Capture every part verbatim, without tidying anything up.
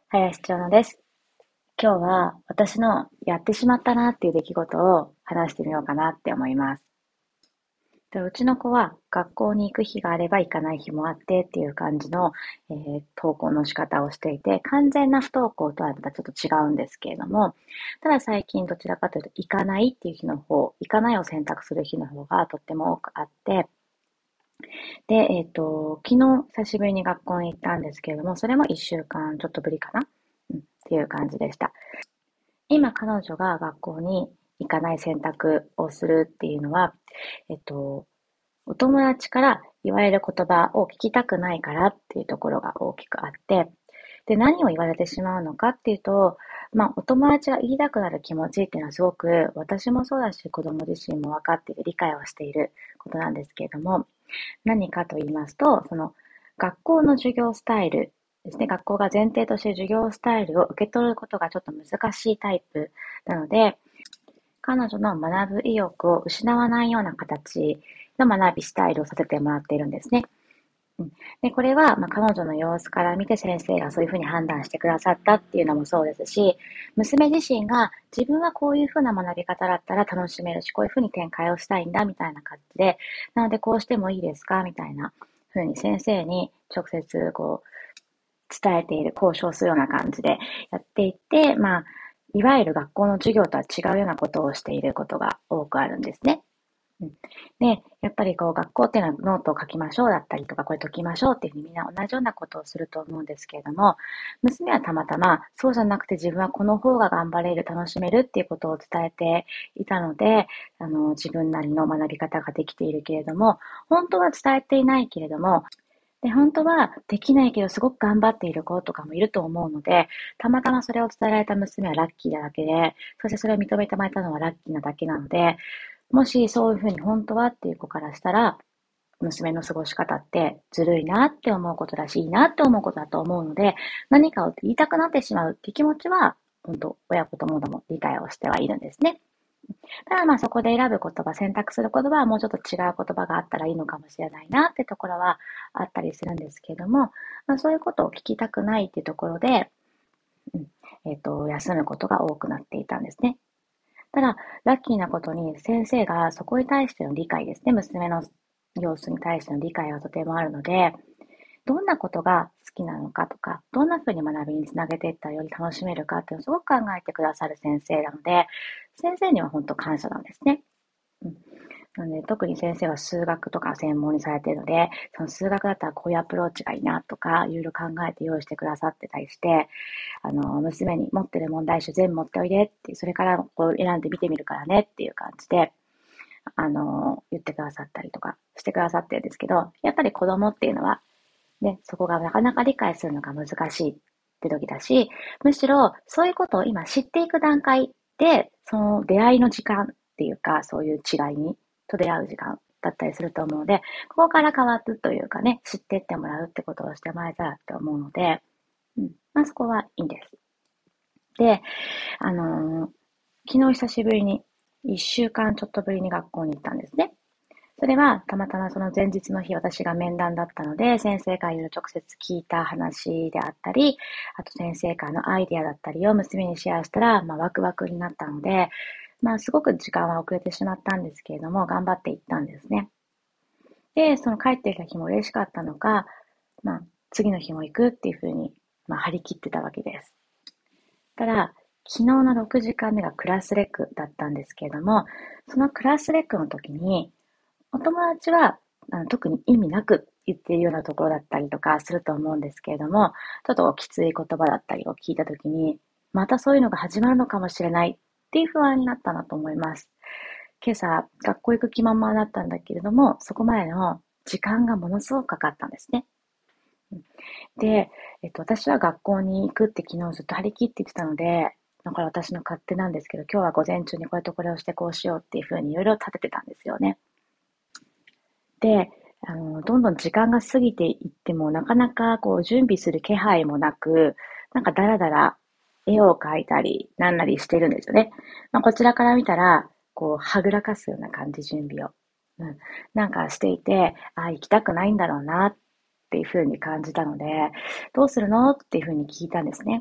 林千代です。今日は私のやってしまったなっていう出来事を話してみようかなって思います。でうちの子は学校に行く日があれば行かない日もあってっていう感じの、えー登校の仕方をしていて、完全な不登校とはまたちょっと違うんですけれども、ただ最近どちらかというと行かないっていう日の方、行かないを選択する日の方がとっても多くあって、で、えっと、昨日久しぶりに学校に行ったんですけれども、それもいっしゅうかんちょっとぶりかな、うん、っていう感じでした。今彼女が学校に行かない選択をするっていうのは、えっと、お友達から言われる言葉を聞きたくないからっていうところが大きくあって、で、何を言われてしまうのかっていうと、まあ、お友達が言いたくなる気持ちっていうのはすごく私もそうだし、子供自身も分かっている、理解をしていることなんですけれども、何かと言いますと、その学校の授業スタイルですね。学校が前提として授業スタイルを受け取ることがちょっと難しいタイプなので、彼女の学ぶ意欲を失わないような形の学びスタイルをさせてもらっているんですね。うん、で、これは、まあ、彼女の様子から見て先生がそういうふうに判断してくださったっていうのもそうですし、娘自身が自分はこういうふうな学び方だったら楽しめるし、こういうふうに展開をしたいんだみたいな感じで、なのでこうしてもいいですかみたいなふうに先生に直接こう伝えている、交渉するような感じでやっていって、まあ、いわゆる学校の授業とは違うようなことをしていることが多くあるんですね。うん、で、やっぱりこう学校っていうのはノートを書きましょうだったりとか、これ解きましょうっていうふうにみんな同じようなことをすると思うんですけれども、娘はたまたまそうじゃなくて自分はこの方が頑張れる、楽しめるっていうことを伝えていたので、あの、自分なりの学び方ができているけれども、本当は伝えていないけれども、で、本当はできないけどすごく頑張っている子とかもいると思うので、たまたまそれを伝えられた娘はラッキーなだけで、そしてそれを認めてもらえたのはラッキーなだけなので、もしそういうふうに本当はっていう子からしたら、娘の過ごし方ってずるいなって思うことだし、いいなって思うことだと思うので、何かを言いたくなってしまうっていう気持ちは、本当、親子ともども理解をしてはいるんですね。ただまあそこで選ぶ言葉、選択する言葉はもうちょっと違う言葉があったらいいのかもしれないなってところはあったりするんですけれども、まあ、そういうことを聞きたくないっていうところで、うんえっと、休むことが多くなっていたんですね。ただ、ラッキーなことに先生がそこに対しての理解ですね、娘の様子に対しての理解がとてもあるので、どんなことが好きなのかとか、どんなふうに学びにつなげていったらより楽しめるかっていうのをすごく考えてくださる先生なので、先生には本当感謝なんですね。うん、なので、特に先生は数学とか専門にされているので、その数学だったらこういうアプローチがいいなとか、いろいろ考えて用意してくださってたりして、あの、娘に持ってる問題集全部持っておいでって、それからこう選んで見てみるからねっていう感じで、あの、言ってくださったりとかしてくださってるんですけど、やっぱり子供っていうのは、ね、そこがなかなか理解するのが難しいって時だし、むしろそういうことを今知っていく段階で、その出会いの時間っていうか、そういう違いに、と出会う時間だったりすると思うので、ここから変わるというかね、知っていってもらうってことをしてもらえたらって思うので、うん、まあそこはいいんです。で、あのー昨日久しぶりに、いっしゅうかんちょっとぶりに学校に行ったんですね。それはたまたまその前日の日、私が面談だったので、先生からいろいろ直接聞いた話であったり、あと先生からのアイディアだったりを娘にシェアしたら、まあ、ワクワクになったので、まあ、すごく時間は遅れてしまったんですけれども、頑張って行ったんですね。で、その帰ってきた日も嬉しかったのか、まあ、次の日も行くっていうふうに、まあ、張り切ってたわけです。ただ、昨日のろくじかんめがクラスレクだったんですけれども、そのクラスレクの時に、お友達はあの特に意味なく言っているようなところだったりとかすると思うんですけれども、ちょっときつい言葉だったりを聞いたときに、またそういうのが始まるのかもしれないっていう不安になったなと思います。今朝、学校行く気満々だったんだけれども、そこまでの時間がものすごくかかったんですね。で、えっと、私は学校に行くって昨日ずっと張り切って言ってたので、だから私の勝手なんですけど、今日は午前中にこれとこれをしてこうしようっていうふうにいろいろ立ててたんですよね。で、あの、どんどん時間が過ぎていっても、なかなかこう準備する気配もなく、なんかだらだら絵を描いたり、なんなりしてるんですよね。まあ、こちらから見たら、こう、はぐらかすような感じ、準備を。うん。なんかしていて、あ、行きたくないんだろうなっていうふうに感じたので、どうするのっていうふうに聞いたんですね。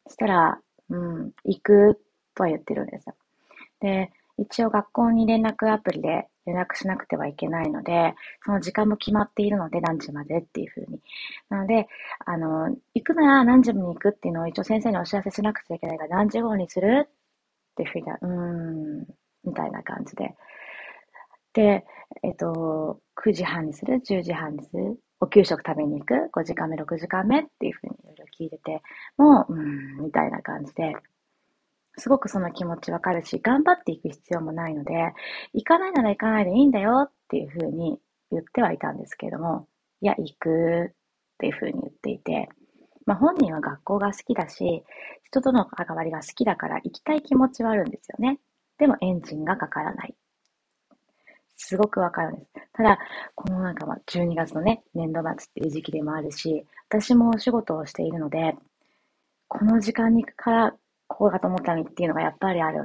そしたら、うん、行くとは言ってるんですよ。で、一応学校に連絡アプリで連絡しなくてはいけないので、その時間も決まっているので、何時までっていうふうに。なので、あの、行くなら何時に行くっていうのを一応先生にお知らせしなくちゃいけないから、何時頃にするっていうふうに、うーん、みたいな感じで。で、えっと、くじはんにする ?じゅうじはんにするお給食食べに行く ?ご 時間目、ろくじかんめっていうふうにいろいろ聞いてて、もう、うーん、みたいな感じで、すごくその気持ちわかるし、頑張っていく必要もないので、行かないなら行かないでいいんだよっていうふうに言ってはいたんですけれども、いや、行くっていうふうに言っていて、まあ本人は学校が好きだし、人との関わりが好きだから行きたい気持ちはあるんですよね。でもエンジンがかからない。すごくわかるんです。ただ、このなんかまあじゅうにがつのね、年度末っていう時期でもあるし、私もお仕事をしているので、この時間に行くからこうだと思ったのにっていうのがやっぱりあるって、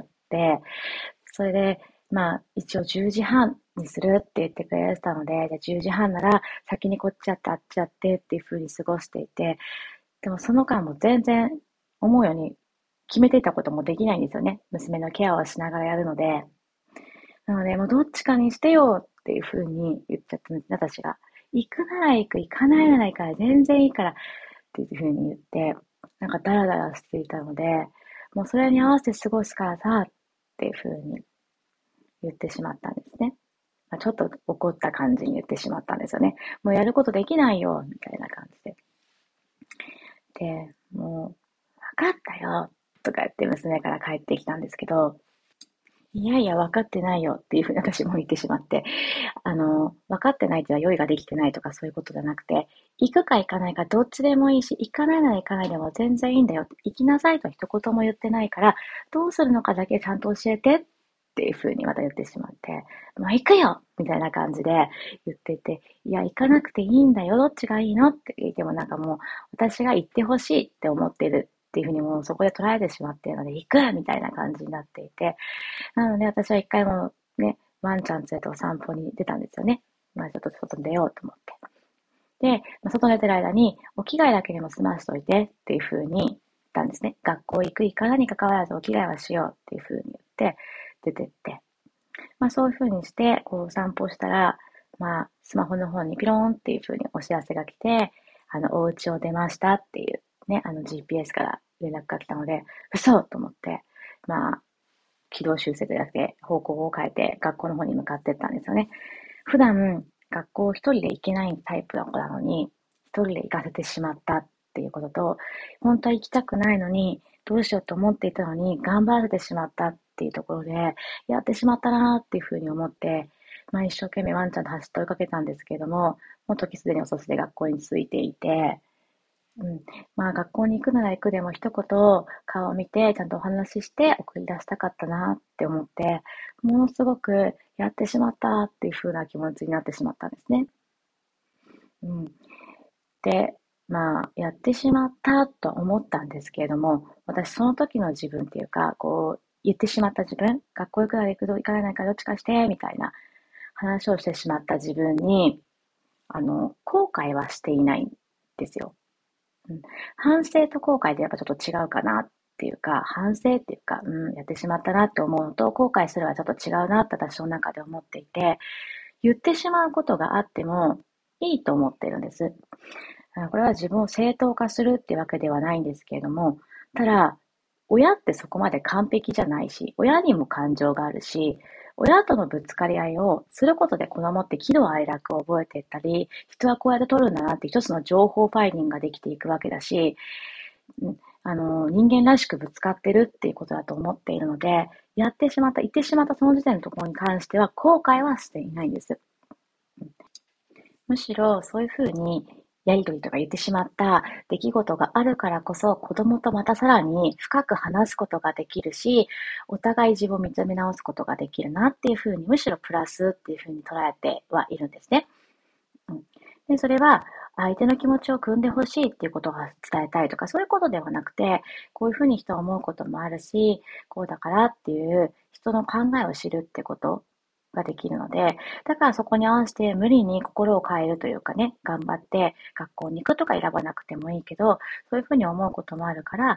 それで、まあ一応じゅうじはんにするって言ってくれてたので、じゃあじゅうじはんなら先にこっちやってあっちやってっていう風に過ごしていて、でもその間も全然思うように決めていたこともできないんですよね。娘のケアをしながらやるので。なので、もうどっちかにしてよっていう風に言っちゃったんです、私が。行くなら行く、行かないなら行かない、全然いいからっていう風に言って、なんかダラダラしていたので、もうそれに合わせて過ごすからさ、っていう風に言ってしまったんですね。まあ、ちょっと怒った感じに言ってしまったんですよね。もうやることできないよ、みたいな感じで。で、もう、わかったよ、とか言って娘から帰ってきたんですけど、いやいや、分かってないよっていうふうに私も言ってしまって、あの、分かってないっていうのは用意ができてないとかそういうことじゃなくて、行くか行かないかどっちでもいいし、行かないなら行かないでも全然いいんだよ。行きなさいと一言も言ってないから、どうするのかだけちゃんと教えてっていうふうにまた言ってしまって、もう行くよみたいな感じで言っていて、いや、行かなくていいんだよ。どっちがいいのって言ってもなんかもう、私が行ってほしいって思ってるっていうふうにもうそこで捉えてしまっているので、行くみたいな感じになっていて、なので、私は一回もね、ワンちゃん連れてお散歩に出たんですよね。まあ、ちょっと外に出ようと思って。で、まあ、外に出てる間に、お着替えだけでも済ましといてっていう風に言ったんですね。学校行く行かないに関わらずお着替えはしようっていう風に言って、出てって。まあ、そういう風にして、こう、お散歩したら、まあ、スマホの方にピローンっていう風にお知らせが来て、あの、お家を出ましたっていう、ね、あの ジーピーエス から連絡が来たので、嘘と思って、まあ、軌道修正じゃなくて方向を変えて学校の方に向かっていったんですよね。普段学校一人で行けないタイプの子なのに、一人で行かせてしまったっていうことと、本当は行きたくないのに、どうしようと思っていたのに、頑張らせてしまったっていうところで、やってしまったなーっていうふうに思って、まあ一生懸命ワンちゃんと走って追いかけたんですけれども、もう時すでに遅しで学校に着いていて、うん。まあ学校に行くなら行くでも一言顔を見てちゃんとお話しして送り出したかったなって思って、ものすごくやってしまったっていう風な気持ちになってしまったんですね。うん。で、まあやってしまったと思ったんですけれども、私その時の自分っていうか、こう言ってしまった自分、学校行くなら行くぞ、行かないからどっちかして、みたいな話をしてしまった自分に、あの、後悔はしていないんですよ。うん、反省と後悔でやっぱちょっと違うかなっていうか、反省っていうか、うん、やってしまったなって思うのと、後悔するはちょっと違うなって私の中で思っていて、言ってしまうことがあってもいいと思ってるんです。これは自分を正当化するっていうわけではないんですけれども、ただ、親ってそこまで完璧じゃないし、親にも感情があるし、親とのぶつかり合いをすることで子供って喜怒哀楽を覚えていったり、人はこうやって取るんだなって一つの情報ファイリングができていくわけだし、うんあの、人間らしくぶつかってるっていうことだと思っているので、やってしまった、言ってしまったその時点のところに関しては後悔はしていないんです。むしろそういうふうにやりとりとか言ってしまった出来事があるからこそ子供とまたさらに深く話すことができるし、お互い自分を見つめ直すことができるなっていうふうに、むしろプラスっていうふうに捉えてはいるんですね。うん、で、それは相手の気持ちを汲んでほしいっていうことが伝えたいとか、そういうことではなくて、こういうふうに人は思うこともあるし、こうだからっていう人の考えを知るってことができるので、だからそこに合わせて無理に心を変えるというかね、頑張って学校に行くとか選ばなくてもいいけど、そういうふうに思うこともあるから、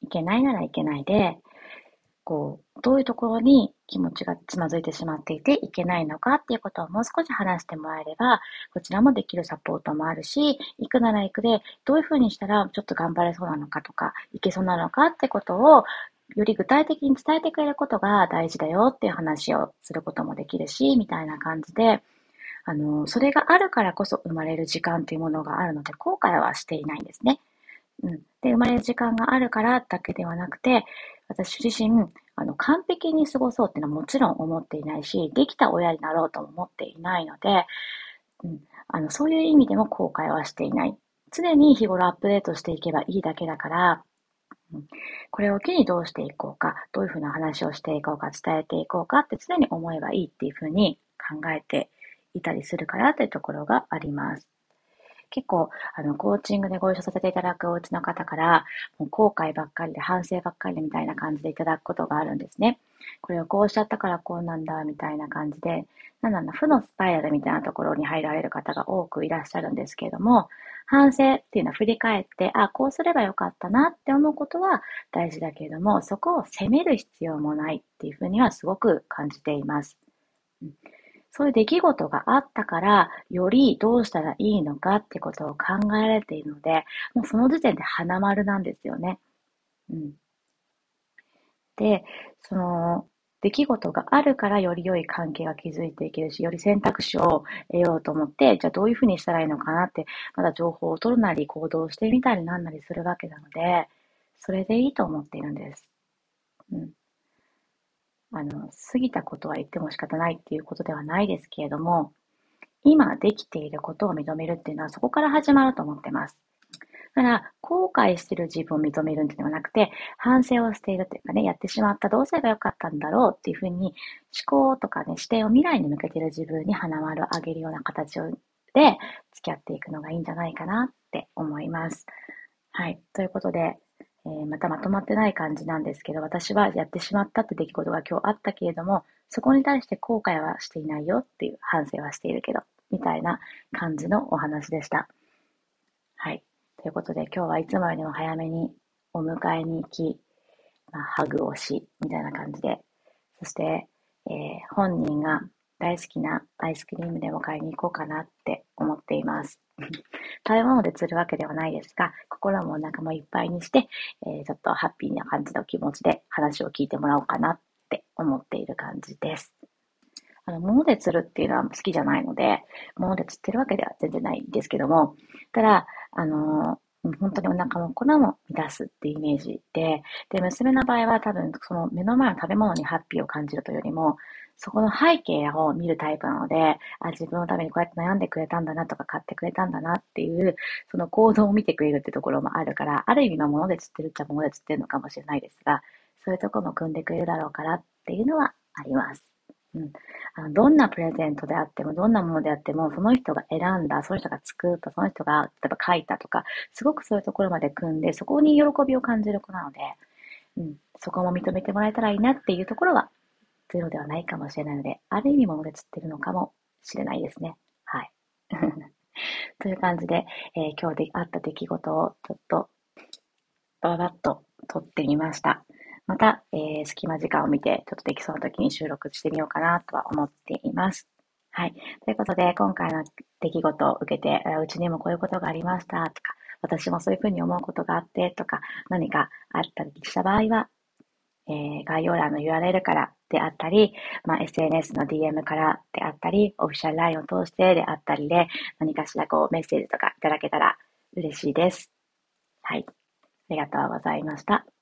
いけないならいけないで、こう、どういうところに気持ちがつまずいてしまっていていけないのかっていうことをもう少し話してもらえれば、こちらもできるサポートもあるし、行くなら行くで、どういうふうにしたらちょっと頑張れそうなのかとか、行けそうなのかってことを、より具体的に伝えてくれることが大事だよっていう話をすることもできるし、みたいな感じで、あの、それがあるからこそ生まれる時間というものがあるので、後悔はしていないんですね。うん。で、生まれる時間があるからだけではなくて、私自身、あの、完璧に過ごそうっていうのはもちろん思っていないし、できた親になろうとも思っていないので、うん、あの、そういう意味でも後悔はしていない。常に日頃アップデートしていけばいいだけだから、うん、これを機にどうしていこうか、どういうふうな話をしていこうか、伝えていこうかって常に思えばいいっていうふうに考えていたりするからというところがあります。結構、あの、コーチングでご一緒させていただくお家の方から、もう後悔ばっかりで反省ばっかりでみたいな感じでいただくことがあるんですね。これをこうしちゃったからこうなんだみたいな感じで、なんだろうな、負のスパイラルみたいなところに入られる方が多くいらっしゃるんですけれども、反省っていうのは振り返って、あ、こうすればよかったなって思うことは大事だけれども、そこを責める必要もないっていうふうにはすごく感じています。うん、そういう出来事があったから、よりどうしたらいいのかってことを考えられているので、もうその時点で花丸なんですよね。うん。で、その、出来事があるからより良い関係が築いていけるし、より選択肢を得ようと思って、じゃあどういうふうにしたらいいのかなって、まだ情報を取るなり行動してみたりなんなりするわけなので、それでいいと思っているんです。うん。あの、過ぎたことは言っても仕方ないっていうことではないですけれども、今できていることを認めるっていうのはそこから始まると思ってます。だから、後悔している自分を認めるんではなくて、反省をしているというかね、やってしまった、どうすればよかったんだろうっていうふうに、思考とかね、視点を未来に向けている自分に花丸をあげるような形をで付き合っていくのがいいんじゃないかなって思います。はい。ということで、えーまたまとまってない感じなんですけど、私はやってしまったって出来事が今日あったけれども、そこに対して後悔はしていないよっていう反省はしているけど、みたいな感じのお話でした。はい。ということで、今日はいつもよりも早めにお迎えに行き、まあ、ハグをし、みたいな感じで、そして、えー本人が大好きなアイスクリームでも買いに行こうかなって思っています。食べ物で釣るわけではないですが、心もお腹もいっぱいにして、えーちょっとハッピーな感じの気持ちで話を聞いてもらおうかなって思っている感じです。あの、物で釣るっていうのは好きじゃないので、物で釣ってるわけでは全然ないんですけども、ただ、あのー本当にお腹も粉も満たすっていうイメージで、で、娘の場合は多分その目の前の食べ物にハッピーを感じるというよりも、そこの背景を見るタイプなので、あ、自分のためにこうやって悩んでくれたんだなとか買ってくれたんだなっていう、その行動を見てくれるってところもあるから、ある意味まあ物で釣ってるっちゃ物で釣ってるのかもしれないですが、そういうところも組んでくれるだろうからっていうのはあります。うん。あの、どんなプレゼントであっても、どんなものであっても、その人が選んだ、その人が作った、その人が、例えば書いたとか、すごくそういうところまで組んで、そこに喜びを感じる子なので、うん、そこも認めてもらえたらいいなっていうところは、ゼロではないかもしれないので、ある意味もので釣ってるのかもしれないですね。はい。という感じで、えー今日であった出来事をちょっとばばっと撮ってみました。また、えー隙間時間を見て、ちょっとできそうな時に収録してみようかなとは思っています。はい。ということで、今回の出来事を受けて、うちにもこういうことがありましたとか、私もそういうふうに思うことがあってとか、何かあったりした場合は、えー概要欄の ユーアールエル からであったり、まあ、エスエヌエス の ディーエム からであったり、オフィシャル ライン を通してであったりで、何かしらこうメッセージとかいただけたら嬉しいです。はい。ありがとうございました。